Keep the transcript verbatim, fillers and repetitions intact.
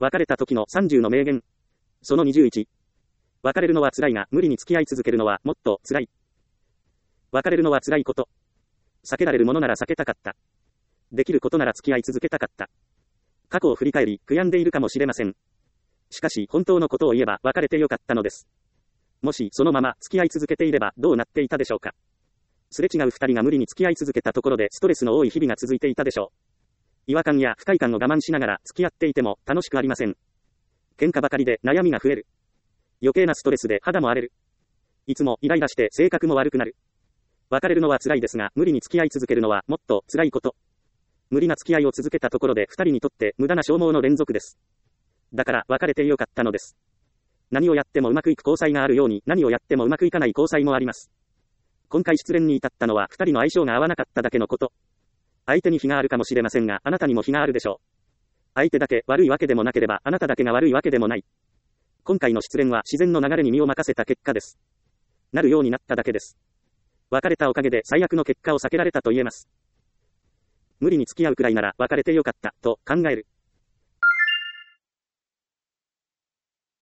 別れた時のさんじゅうの名言。そのにじゅういち。別れるのは辛いが、無理に付き合い続けるのはもっと辛い。別れるのは辛いこと。避けられるものなら避けたかった。できることなら付き合い続けたかった。過去を振り返り、悔やんでいるかもしれません。しかし、本当のことを言えば別れてよかったのです。もし、そのまま付き合い続けていればどうなっていたでしょうか。すれ違う二人が無理に付き合い続けたところでストレスの多い日々が続いていたでしょう。違和感や不快感を我慢しながら付き合っていても楽しくありません。喧嘩ばかりで悩みが増える。余計なストレスで肌も荒れる。いつもイライラして性格も悪くなる。別れるのは辛いですが、無理に付き合い続けるのはもっと辛いこと。無理な付き合いを続けたところで二人にとって無駄な消耗の連続です。だから別れてよかったのです。何をやってもうまくいく交際があるように、何をやってもうまくいかない交際もあります。今回失恋に至ったのは二人の相性が合わなかっただけのこと。相手に非があるかもしれませんが、あなたにも非があるでしょう。相手だけ悪いわけでもなければ、あなただけが悪いわけでもない。今回の失恋は自然の流れに身を任せた結果です。なるようになっただけです。別れたおかげで最悪の結果を避けられたと言えます。無理に付き合うくらいなら別れてよかったと考える。